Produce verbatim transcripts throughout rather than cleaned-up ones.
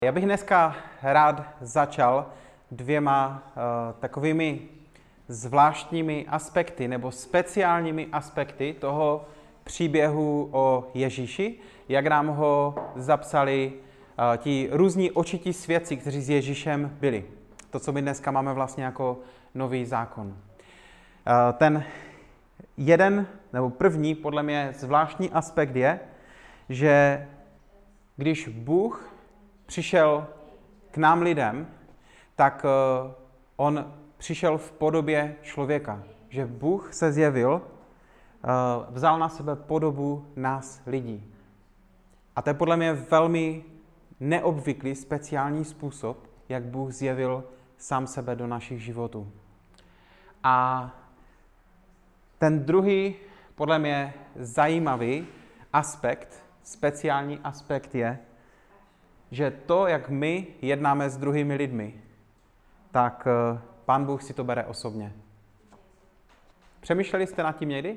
Já bych dneska rád začal dvěma uh, takovými zvláštními aspekty nebo speciálními aspekty toho příběhu o Ježíši, jak nám ho zapsali uh, ti různí očití svědci, kteří s Ježíšem byli. To, co my dneska máme vlastně jako nový zákon. Uh, ten jeden nebo první, podle mě zvláštní aspekt je, že když Bůh přišel k nám lidem, tak on přišel v podobě člověka. Že Bůh se zjevil, vzal na sebe podobu nás lidí. A to je podle mě velmi neobvyklý, speciální způsob, jak Bůh zjevil sám sebe do našich životů. A ten druhý, podle mě zajímavý aspekt, speciální aspekt je, že to, jak my jednáme s druhými lidmi, tak Pán Bůh si to bere osobně. Přemýšleli jste nad tím někdy?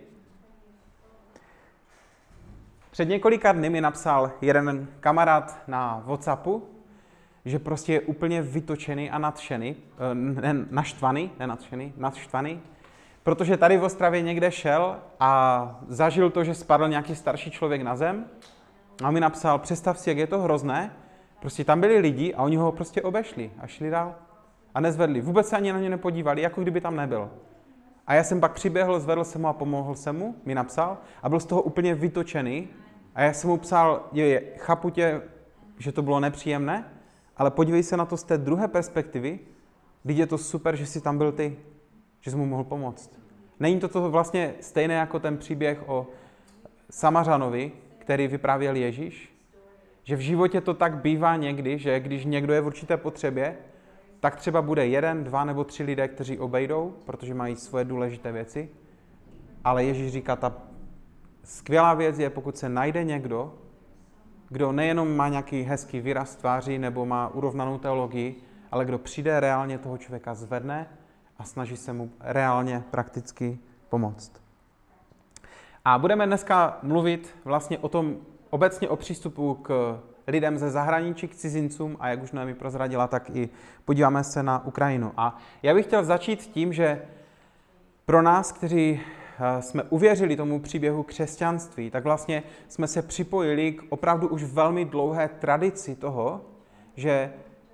Před několika dny mi napsal jeden kamarád na WhatsAppu, že prostě je úplně vytočený a nadšený, ne, naštvaný, ne nadšený, naštvaný, protože tady v Ostravě někde šel a zažil to, že spadl nějaký starší člověk na zem a mi napsal, představ si, jak je to hrozné. Prostě tam byli lidi a oni ho prostě obešli a šli dál a nezvedli. Vůbec se ani na ně nepodívali, jako kdyby tam nebyl. A já jsem pak přiběhl, zvedl jsem mu a pomohl jsem mu, mi napsal a byl z toho úplně vytočený. A já jsem mu psal, je, chápu tě, že to bylo nepříjemné, ale podívej se na to z té druhé perspektivy, když je to super, že jsi tam byl ty, že jsi mu mohl pomoct. Není to to vlastně stejné jako ten příběh o Samařanovi, který vyprávěl Ježíš? Že v životě to tak bývá někdy, že když někdo je v určité potřebě, tak třeba bude jeden, dva nebo tři lidé, kteří obejdou, protože mají svoje důležité věci. Ale Ježíš říká, ta skvělá věc je, pokud se najde někdo, kdo nejenom má nějaký hezký výraz tváří nebo má urovnanou teologii, ale kdo přijde reálně toho člověka zvedne a snaží se mu reálně prakticky pomoct. A budeme dneska mluvit vlastně o tom, obecně o přístupu k lidem ze zahraničí, k cizincům a jak už Noemi prozradila, tak i podíváme se na Ukrajinu. A já bych chtěl začít tím, že pro nás, kteří jsme uvěřili tomu příběhu křesťanství, tak vlastně jsme se připojili k opravdu už velmi dlouhé tradici toho, že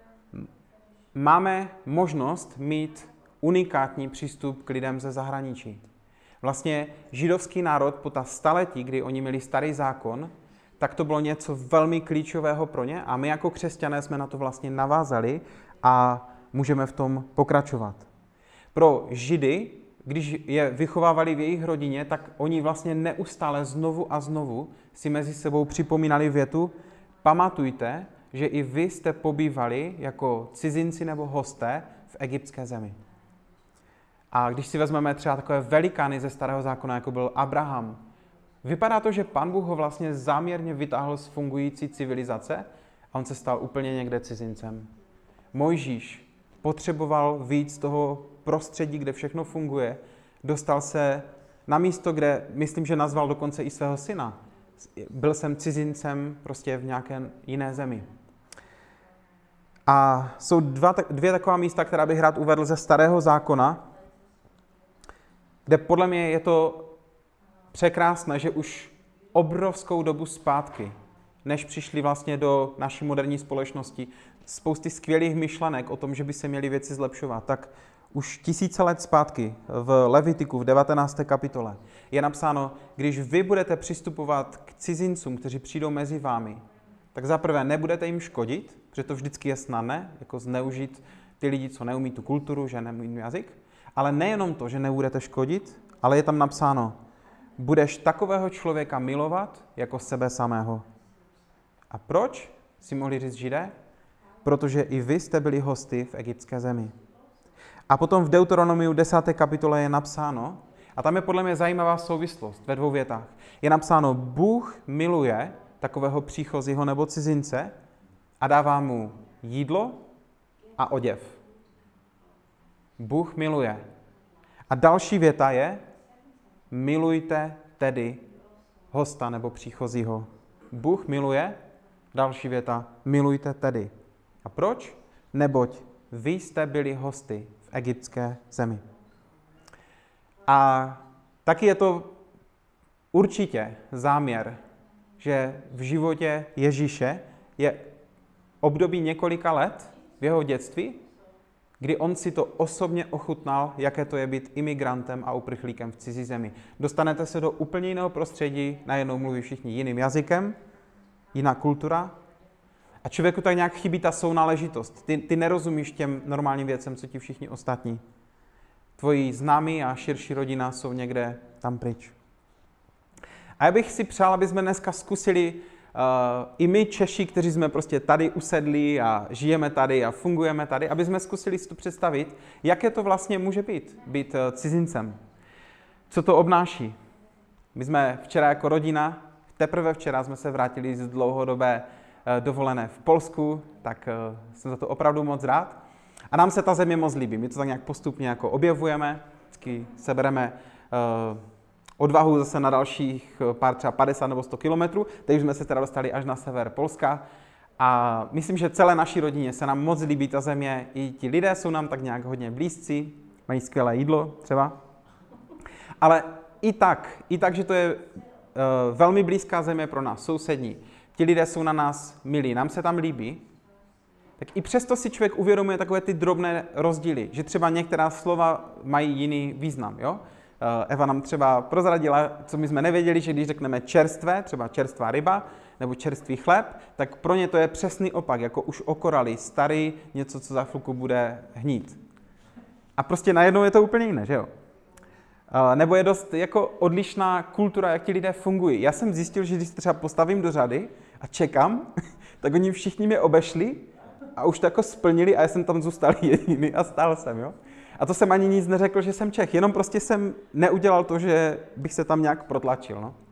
máme možnost mít unikátní přístup k lidem ze zahraničí. Vlastně židovský národ po ta staletí, kdy oni měli starý zákon, tak to bylo něco velmi klíčového pro ně a my jako křesťané jsme na to vlastně navázali a můžeme v tom pokračovat. Pro Židy, když je vychovávali v jejich rodině, tak oni vlastně neustále znovu a znovu si mezi sebou připomínali větu, pamatujte, že i vy jste pobývali jako cizinci nebo hosté v egyptské zemi. A když si vezmeme třeba takové velikány ze starého zákona, jako byl Abraham, vypadá to, že Pán Bůh ho vlastně záměrně vytáhl z fungující civilizace a on se stal úplně někde cizincem. Mojžíš potřeboval víc toho prostředí, kde všechno funguje. Dostal se na místo, kde, myslím, že nazval dokonce i svého syna. Byl jsem cizincem prostě v nějaké jiné zemi. A jsou dva, dvě taková místa, která bych rád uvedl ze starého zákona, kde podle mě je to překrásné, že už obrovskou dobu zpátky, než přišli vlastně do naší moderní společnosti, spousty skvělých myšlenek o tom, že by se měly věci zlepšovat, tak už tisíce let zpátky v Levitiku v devatenácté kapitole je napsáno, když vy budete přistupovat k cizincům, kteří přijdou mezi vámi, tak zaprvé nebudete jim škodit, protože to vždycky je snadné, jako zneužít ty lidi, co neumí tu kulturu, že neumí jazyk, ale nejenom to, že nebudete škodit, ale je tam napsáno, budeš takového člověka milovat jako sebe samého. A proč? Si mohli říct Židé? Protože i vy jste byli hosty v egyptské zemi. A potom v Deuteronomiu desáté kapitole je napsáno, a tam je podle mě zajímavá souvislost ve dvou větách. Je napsáno, Bůh miluje takového příchozího nebo cizince a dává mu jídlo a oděv. Bůh miluje. A další věta je, milujte tedy hosta nebo příchozího. Bůh miluje, další věta, milujte tedy A proč? Neboť vy jste byli hosty v egyptské zemi. A taky je to určitě záměr, že v životě Ježíše je období několika let v jeho dětství, kdy on si to osobně ochutnal, jaké to je být imigrantem a uprchlíkem v cizí zemi. Dostanete se do úplně jiného prostředí, najednou mluví všichni jiným jazykem, jiná kultura a člověku tak nějak chybí ta sounáležitost. Ty, ty nerozumíš těm normálním věcem, co ti všichni ostatní. Tvoji známí a širší rodina jsou někde tam pryč. A já bych si přál, aby jsme dneska zkusili Uh, i my Češi, kteří jsme prostě tady usedli a žijeme tady a fungujeme tady, aby jsme zkusili si to představit, jaké to vlastně může být, být uh, cizincem. Co to obnáší? My jsme včera jako rodina, teprve včera jsme se vrátili z dlouhodobé uh, dovolené v Polsku, tak uh, jsem za to opravdu moc rád. A nám se ta země moc líbí, my to tak nějak postupně jako objevujeme, vždycky sebereme uh, odvahu zase na dalších pár třeba padesát nebo sto kilometrů, teď jsme se teda dostali až na sever Polska a myslím, že celé naší rodině se nám moc líbí ta země, i ti lidé jsou nám tak nějak hodně blízcí, mají skvělé jídlo třeba, ale i tak, i tak, že to je uh, velmi blízká země pro nás, sousední, ti lidé jsou na nás milí, nám se tam líbí, tak i přesto si člověk uvědomuje takové ty drobné rozdíly, že třeba některá slova mají jiný význam, jo? Eva nám třeba prozradila, co my jsme nevěděli, že když řekneme čerstvé, třeba čerstvá ryba nebo čerstvý chléb, tak pro ně to je přesný opak, jako už okoralý, starý, něco, co za chvilku bude hnít. A prostě najednou je to úplně jiné, že jo? Nebo je dost jako odlišná kultura, jak ti lidé fungují. Já jsem zjistil, že když se třeba postavím do řady a čekám, tak oni všichni mě obešli a už to jako splnili a já jsem tam zůstal jediný a stál jsem, jo? A to jsem ani nic neřekl, že jsem Čech, jenom prostě jsem neudělal to, že bych se tam nějak protlačil. No. Uh,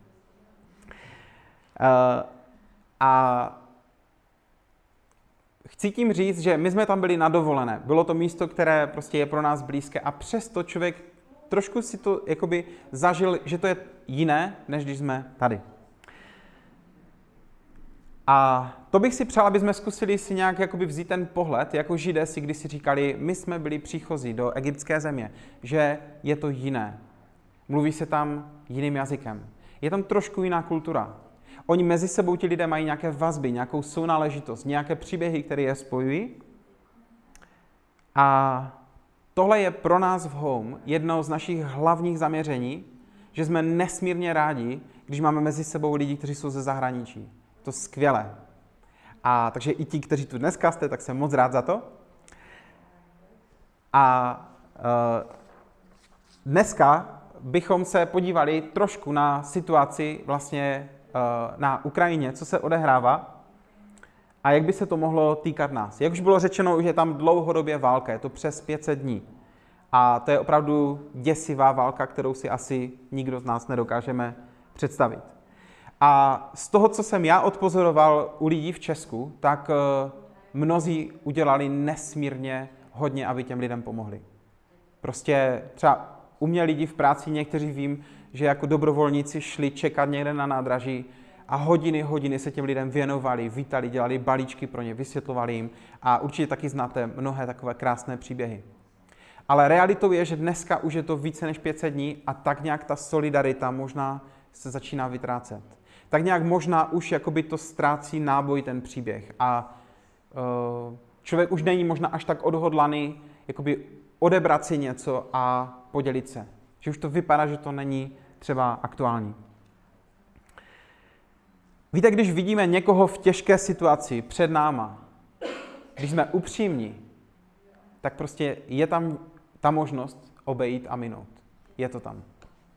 a chci tím říct, že my jsme tam byli na dovolené. Bylo to místo, které prostě je pro nás blízké a přesto člověk trošku si to jakoby zažil, že to je jiné, než když jsme tady. A to bych si přál, aby jsme zkusili si nějak jakoby vzít ten pohled, jako Židé si kdysi říkali, my jsme byli příchozí do egyptské země, že je to jiné. Mluví se tam jiným jazykem. Je tam trošku jiná kultura. Oni mezi sebou ti lidé mají nějaké vazby, nějakou sounáležitost, nějaké příběhy, které je spojují. A tohle je pro nás v Home jedno z našich hlavních zaměření, že jsme nesmírně rádi, když máme mezi sebou lidi, kteří jsou ze zahraničí. To skvělé. A takže i ti, kteří tu dneska jste, tak jsem moc rád za to. A uh, dneska bychom se podívali trošku na situaci vlastně uh, na Ukrajině, co se odehrává a jak by se to mohlo týkat nás. Jak už bylo řečeno, že je tam dlouhodobě válka, je to přes pět set dní. A to je opravdu děsivá válka, kterou si asi nikdo z nás nedokážeme představit. A z toho, co jsem já odpozoroval u lidí v Česku, tak mnozí udělali nesmírně hodně, aby těm lidem pomohli. Prostě třeba u mě lidi v práci, někteří vím, že jako dobrovolníci šli čekat někde na nádraží a hodiny, hodiny se těm lidem věnovali, vítali, dělali balíčky pro ně, vysvětlovali jim a určitě taky znáte mnohé takové krásné příběhy. Ale realitou je, že dneska už je to více než pět set dní a tak nějak ta solidarita možná se začíná vytrácet. Tak nějak možná už jakoby to ztrácí náboj ten příběh a uh, člověk už není možná až tak odhodlaný jakoby odebrat si něco a podělit se. Že už to vypadá, že to není třeba aktuální. Víte, když vidíme někoho v těžké situaci před náma, když jsme upřímní, tak prostě je tam ta možnost obejít a minout. Je to tam.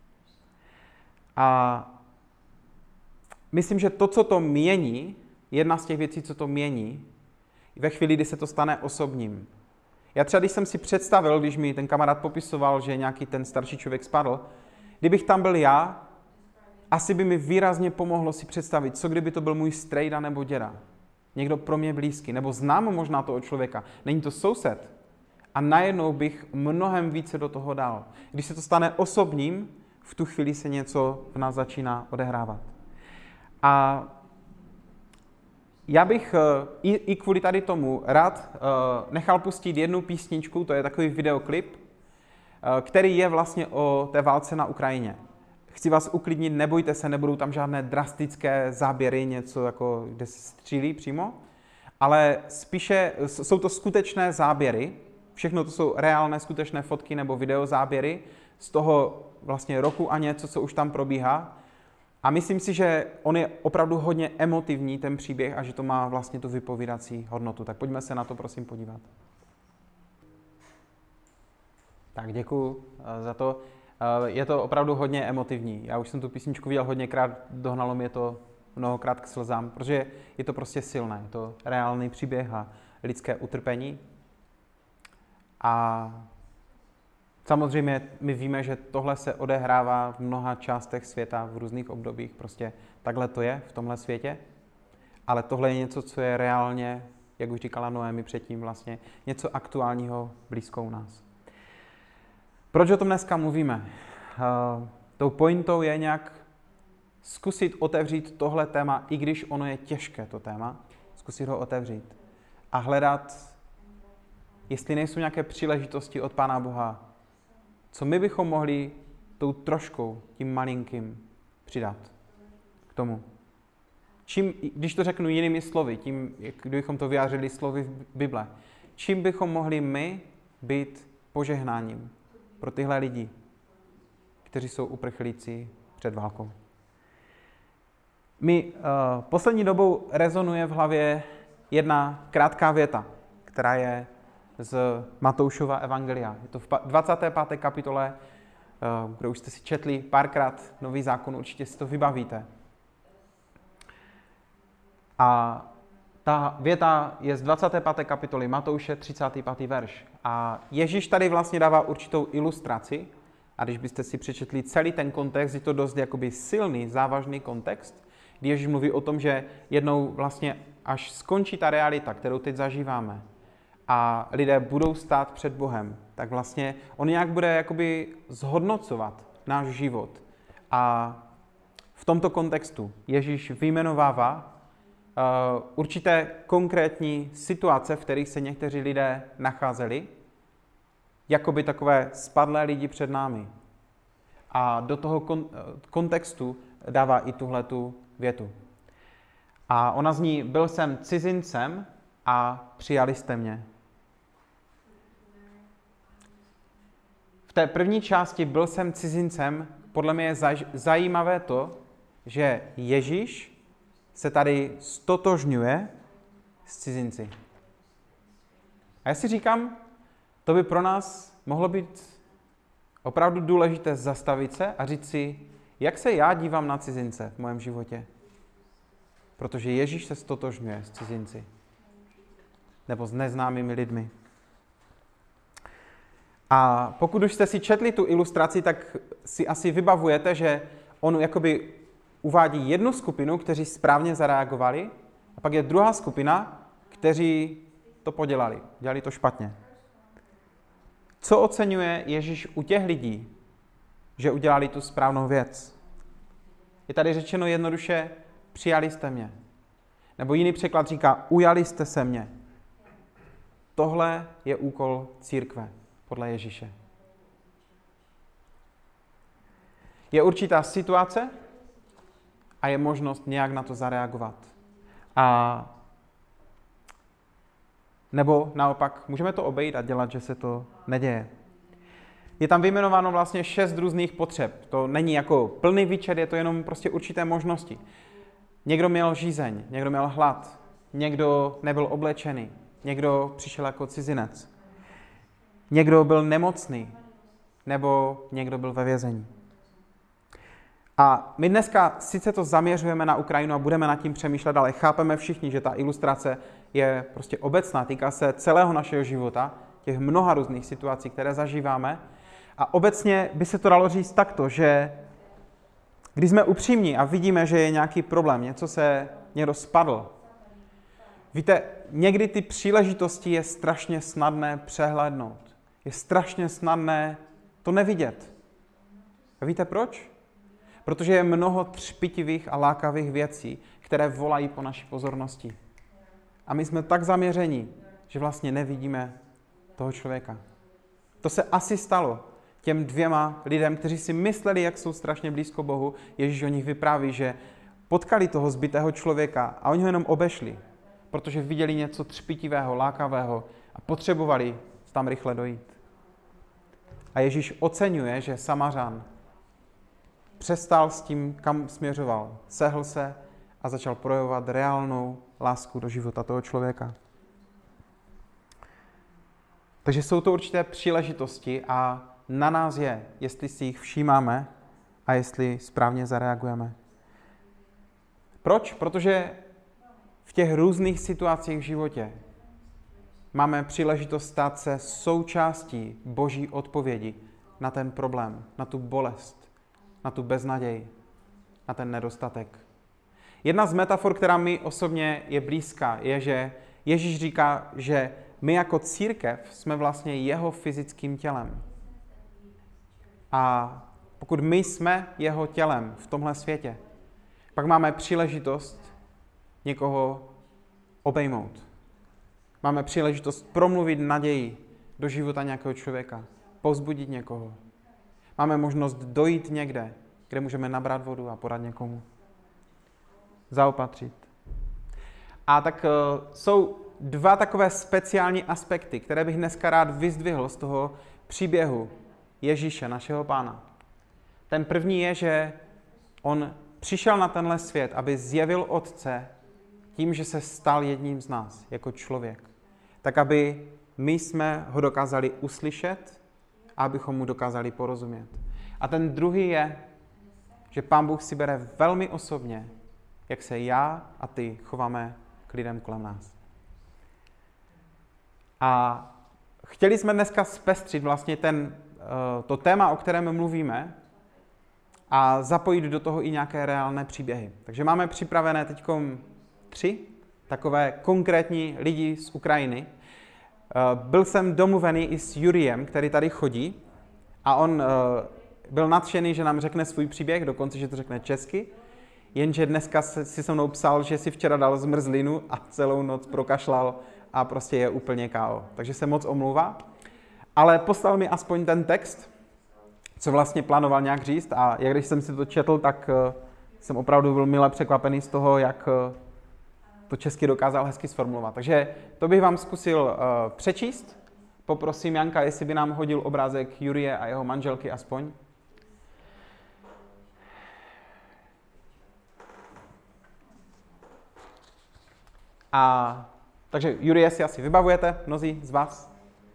A myslím, že to, co to mění, jedna z těch věcí, co to mění, ve chvíli, kdy se to stane osobním. Já třeba, když jsem si představil, když mi ten kamarád popisoval, že nějaký ten starší člověk spadl, kdybych tam byl já, asi by mi výrazně pomohlo si představit, co kdyby to byl můj strejda nebo děda. Někdo pro mě blízký, nebo znám možná toho člověka. Není to soused. A najednou bych mnohem více do toho dal. Když se to stane osobním, v tu chvíli se něco v nás začíná odehrávat. A já bych uh, i, i kvůli tady tomu rád uh, nechal pustit jednu písničku, to je takový videoklip, uh, který je vlastně o té válce na Ukrajině. Chci vás uklidnit, nebojte se, nebudou tam žádné drastické záběry, něco jako, kde se střílí přímo, ale spíše jsou to skutečné záběry, všechno to jsou reálné, skutečné fotky nebo videozáběry z toho vlastně roku a něco, co už tam probíhá. A myslím si, že on je opravdu hodně emotivní, ten příběh, a že to má vlastně tu vypovídací hodnotu. Tak pojďme se na to prosím podívat. Tak děkuju za to. Je to opravdu hodně emotivní. Já už jsem tu písničku viděl hodněkrát, dohnalo mě to mnohokrát k slzám, protože je to prostě silné. Je to reálný příběh a lidské utrpení. A samozřejmě my víme, že tohle se odehrává v mnoha částech světa, v různých obdobích. Prostě takhle to je v tomhle světě. Ale tohle je něco, co je reálně, jak už říkala Noemi předtím, vlastně něco aktuálního blízko u nás. Proč o tom dneska mluvíme? Uh, tou pointou je nějak zkusit otevřít tohle téma, i když ono je těžké, to téma, zkusit ho otevřít a hledat, jestli nejsou nějaké příležitosti od Pána Boha, co my bychom mohli tou troškou, tím malinkým přidat k tomu. Čím, když to řeknu jinými slovy, tím, kdybychom to vyjádřili slovy v Bible, čím bychom mohli my být požehnáním pro tyhle lidi, kteří jsou uprchlíci před válkou. Mi uh, poslední dobou rezonuje v hlavě jedna krátká věta, která je z Matoušova evangelia. Je to v dvacáté páté kapitole, uh, kde už jste si četli párkrát Nový zákon, určitě si to vybavíte. A ta věta je z dvacáté páté kapitoly Matouše, třicátý pátý verš. A Ježíš tady vlastně dává určitou ilustraci. A když byste si přečetli celý ten kontext, je to dost jakoby silný, závažný kontext, kdy Ježíš mluví o tom, že jednou vlastně až skončí ta realita, kterou teď zažíváme, a lidé budou stát před Bohem, tak vlastně on nějak bude jakoby zhodnocovat náš život. A v tomto kontextu Ježíš vyjmenovává Uh, určité konkrétní situace, v kterých se někteří lidé nacházeli, jako by takové spadlé lidi před námi. A do toho kon- kontextu dává i tuhletu větu. A ona zní, byl jsem cizincem a přijali jste mě. V té první části byl jsem cizincem, podle mě je zaj- zajímavé to, že Ježíš se tady stotožňuje s cizinci. A já si říkám, to by pro nás mohlo být opravdu důležité zastavit se a říct si, jak se já dívám na cizince v mém životě. Protože Ježíš se stotožňuje s cizinci. Nebo s neznámými lidmi. A pokud už jste si četli tu ilustraci, tak si asi vybavujete, že on jakoby uvádí jednu skupinu, kteří správně zareagovali, a pak je druhá skupina, kteří to podělali, dělali to špatně. Co oceňuje Ježíš u těch lidí, že udělali tu správnou věc? Je tady řečeno jednoduše, přijali jste mě. Nebo jiný překlad říká, ujali jste se mě. Tohle je úkol církve, podle Ježíše. Je určitá situace, a je možnost nějak na to zareagovat. A nebo naopak, můžeme to obejít a dělat, že se to neděje. Je tam vyjmenováno vlastně šest různých potřeb. To není jako plný výčet, je to jenom prostě určité možnosti. Někdo měl žízeň, někdo měl hlad, někdo nebyl oblečený, někdo přišel jako cizinec, někdo byl nemocný, nebo někdo byl ve vězení. A my dneska sice to zaměřujeme na Ukrajinu a budeme nad tím přemýšlet, ale chápeme všichni, že ta ilustrace je prostě obecná, týká se celého našeho života, těch mnoha různých situací, které zažíváme. A obecně by se to dalo říct takto, že když jsme upřímní a vidíme, že je nějaký problém, něco se někdo spadl, víte, někdy ty příležitosti je strašně snadné přehlédnout. Je strašně snadné to nevidět. A víte proč? Protože je mnoho třpitivých a lákavých věcí, které volají po naší pozornosti. a my jsme tak zaměření, že vlastně nevidíme toho člověka. To se asi stalo těm dvěma lidem, kteří si mysleli, jak jsou strašně blízko Bohu. Ježíš o nich vypráví, že potkali toho zbitého člověka a oni ho jenom obešli, protože viděli něco třpitivého, lákavého a potřebovali tam rychle dojít. A Ježíš oceňuje, že Samařan přestal s tím, kam směřoval, sehl se a začal projevovat reálnou lásku do života toho člověka. Takže jsou to určité příležitosti a na nás je, jestli si jich všímáme a jestli správně zareagujeme. Proč? Protože v těch různých situacích v životě máme příležitost stát se součástí Boží odpovědi na ten problém, na tu bolest, na tu beznaděj, na ten nedostatek. Jedna z metafor, která mi osobně je blízká, je, že Ježíš říká, že my jako církev jsme vlastně jeho fyzickým tělem. A pokud my jsme jeho tělem v tomhle světě, pak máme příležitost někoho obejmout. Máme příležitost promluvit naději do života nějakého člověka, povzbudit někoho. Máme možnost dojít někde, kde můžeme nabrat vodu a podat někomu. Zaopatřit. A tak uh, jsou dva takové speciální aspekty, které bych dneska rád vyzdvihl z toho příběhu Ježíše, našeho Pána. Ten první je, že on přišel na tenhle svět, aby zjevil Otce tím, že se stal jedním z nás jako člověk. Tak, aby my jsme ho dokázali uslyšet a abychom mu dokázali porozumět. A ten druhý je, že Pán Bůh si bere velmi osobně, jak se já a ty chováme k lidem kolem nás. A chtěli jsme dneska zpestřit vlastně ten, to téma, o kterém mluvíme, a zapojit do toho i nějaké reálné příběhy. Takže máme připravené teďkom tři takové konkrétní lidi z Ukrajiny. Byl jsem domluvený i s Juriem, který tady chodí, a on byl nadšený, že nám řekne svůj příběh, dokonce, že to řekne česky, jenže dneska si se mnou psal, že si včera dal zmrzlinu a celou noc prokašlal a prostě je úplně ká ó. Takže se moc omlouvá. Ale poslal mi aspoň ten text, co vlastně plánoval nějak říct, a jak když jsem si to četl, tak jsem opravdu byl mile překvapený z toho, jak to česky dokázal hezky sformulovat. Takže to bych vám zkusil uh, přečíst. Poprosím Janka, jestli by nám hodil obrázek Jurie a jeho manželky aspoň. A takže Jurie si asi vybavujete, mnozí z vás.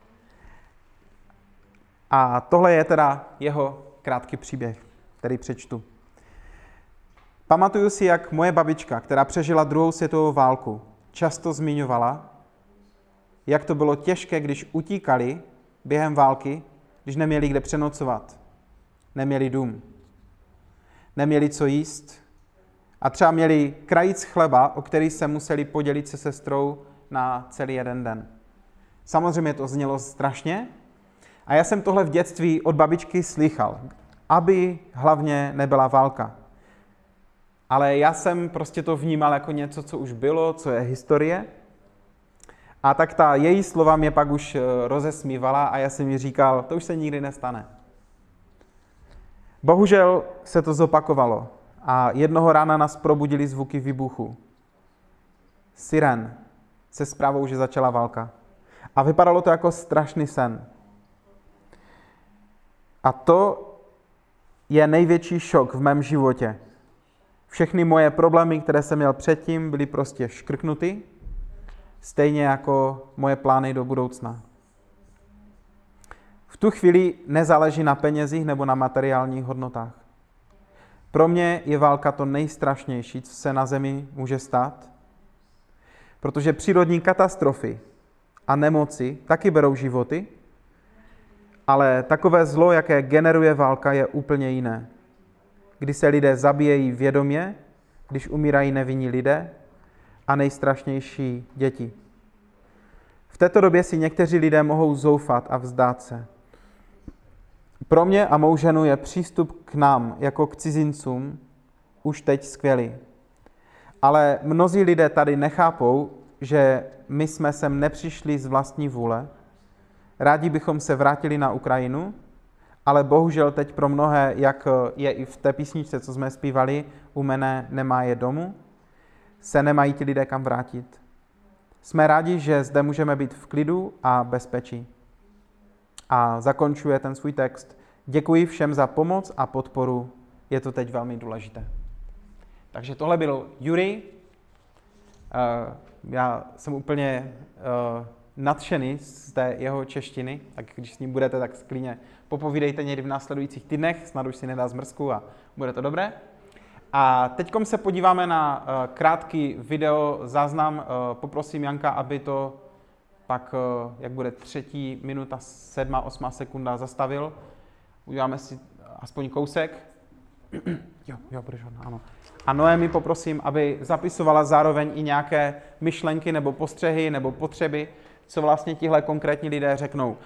A tohle je teda jeho krátký příběh, který přečtu. Pamatuju si, jak moje babička, která přežila druhou světovou válku, často zmiňovala, jak to bylo těžké, když utíkali během války, když neměli kde přenocovat, neměli dům, neměli co jíst a třeba měli krajíc chleba, o který se museli podělit se sestrou na celý jeden den. Samozřejmě to znělo strašně a já jsem tohle v dětství od babičky slychal, aby hlavně nebyla válka. Ale já jsem prostě to vnímal jako něco, co už bylo, co je historie. A tak ta její slova mě pak už rozesmívala a já jsem jí říkal, to už se nikdy nestane. Bohužel se to zopakovalo a jednoho rána nás probudili zvuky výbuchu. Siren se zprávou, že začala válka. A vypadalo to jako strašný sen. A to je největší šok v mém životě. Všechny moje problémy, které jsem měl předtím, byly prostě škrknuty, stejně jako moje plány do budoucna. V tu chvíli nezáleží na penězích nebo na materiálních hodnotách. Pro mě je válka to nejstrašnější, co se na zemi může stát, protože přírodní katastrofy a nemoci taky berou životy, ale takové zlo, jaké generuje válka, je úplně jiné. Kdy se lidé zabíjejí vědomě, když umírají nevinní lidé a nejstrašnější děti. V této době si někteří lidé mohou zoufat a vzdát se. Pro mě a mou ženu je přístup k nám jako k cizincům už teď skvělý. Ale mnozí lidé tady nechápou, že my jsme sem nepřišli z vlastní vůle. Rádi bychom se vrátili na Ukrajinu, ale bohužel teď pro mnohé, jak je i v té písničce, co jsme zpívali, u mene nemá je domu, se nemají ti lidé kam vrátit. Jsme rádi, že zde můžeme být v klidu a bezpečí. A zakončuje ten svůj text. Děkuji všem za pomoc a podporu, je to teď velmi důležité. Takže tohle byl Jurij. Uh, já jsem úplně uh, nadšený z té jeho češtiny, tak když s ním budete, tak sklidně popovídejte někdy v následujících týdnech, snad už si nedá zmrzku a bude to dobré. A teď se podíváme na uh, krátký video záznam. Uh, poprosím Janka, aby to pak, uh, jak bude třetí minuta, sedma, osma sekunda zastavil. Uděláme si aspoň kousek. jo, jo, budeš hodná, ano. A Noemi poprosím, aby zapisovala zároveň i nějaké myšlenky nebo postřehy nebo potřeby, co vlastně tihle konkrétní lidé řeknou.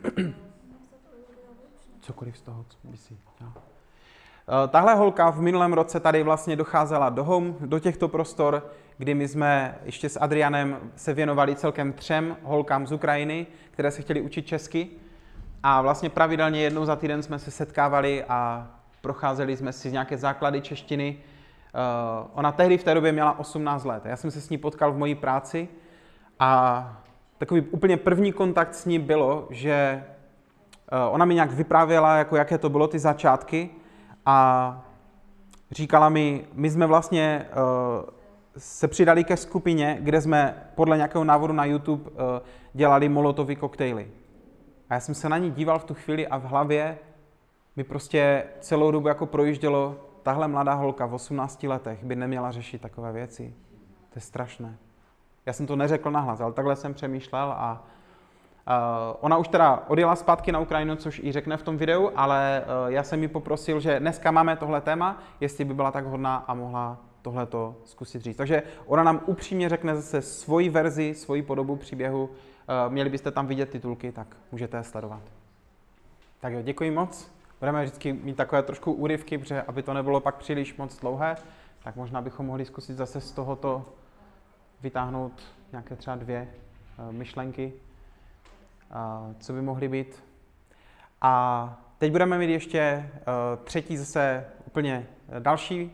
Cokoliv z toho, co by si chtěla. Tahle holka v minulém roce tady vlastně docházela do home, do těchto prostor, kdy my jsme ještě s Adrianem se věnovali celkem třem holkám z Ukrajiny, které se chtěly učit česky. A vlastně pravidelně jednou za týden jsme se setkávali a procházeli jsme si nějaké základy češtiny. Uh, ona tehdy v té době měla osmnáct let. Já jsem se s ní potkal v mojí práci a takový úplně první kontakt s ní bylo, že uh, ona mi nějak vyprávěla, jako jaké to bylo ty začátky a říkala mi, my jsme vlastně uh, se přidali ke skupině, kde jsme podle nějakého návodu na YouTube uh, dělali molotovy koktejly. A já jsem se na ní díval v tu chvíli a v hlavě mi prostě celou dobu jako projíždělo, tahle mladá holka v osmnácti letech by neměla řešit takové věci. To je strašné. Já jsem to neřekl nahlas, ale takhle jsem přemýšlel a uh, ona už teda odjela zpátky na Ukrajinu, což i řekne v tom videu, ale uh, já jsem ji poprosil, že dneska máme tohle téma, jestli by byla tak hodná a mohla tohleto zkusit říct. Takže ona nám upřímně řekne zase svoji verzi, svoji podobu příběhu. Uh, měli byste tam vidět titulky, tak můžete je sledovat. Tak jo, děkuji moc. Budeme vždycky mít takové trošku úryvky, protože aby to nebylo pak příliš moc dlouhé, tak možná bychom mohli zkusit zase z tohoto vytáhnout nějaké třeba dvě uh, myšlenky, uh, co by mohly být. A teď budeme mít ještě uh, třetí zase úplně další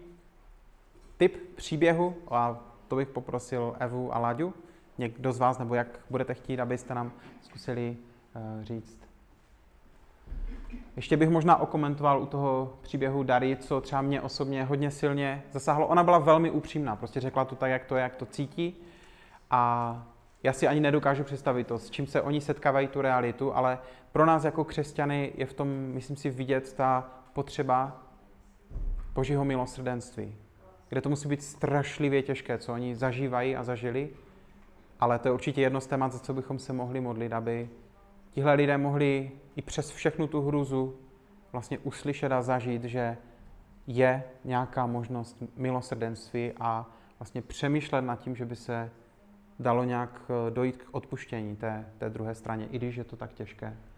typ příběhu a to bych poprosil Evu a Láďu, někdo z vás, nebo jak budete chtít, abyste nám zkusili uh, říct. Ještě bych možná okomentoval u toho příběhu Dary, co třeba mě osobně hodně silně zasáhlo. Ona byla velmi upřímná, prostě řekla to tak, jak to je, jak to cítí. A já si ani nedokážu představit to, s čím se oni setkávají tu realitu, ale pro nás jako křesťany je v tom, myslím si, vidět ta potřeba Božího milosrdenství, kde to musí být strašlivě těžké, co oni zažívají a zažili, ale to je určitě jedno z témat, za co bychom se mohli modlit, aby tihle lidé mohli i přes všechnu tu hrůzu vlastně uslyšet a zažít, že je nějaká možnost milosrdenství a vlastně přemýšlet nad tím, že by se dalo nějak dojít k odpuštění té, té druhé straně, i když je to tak těžké.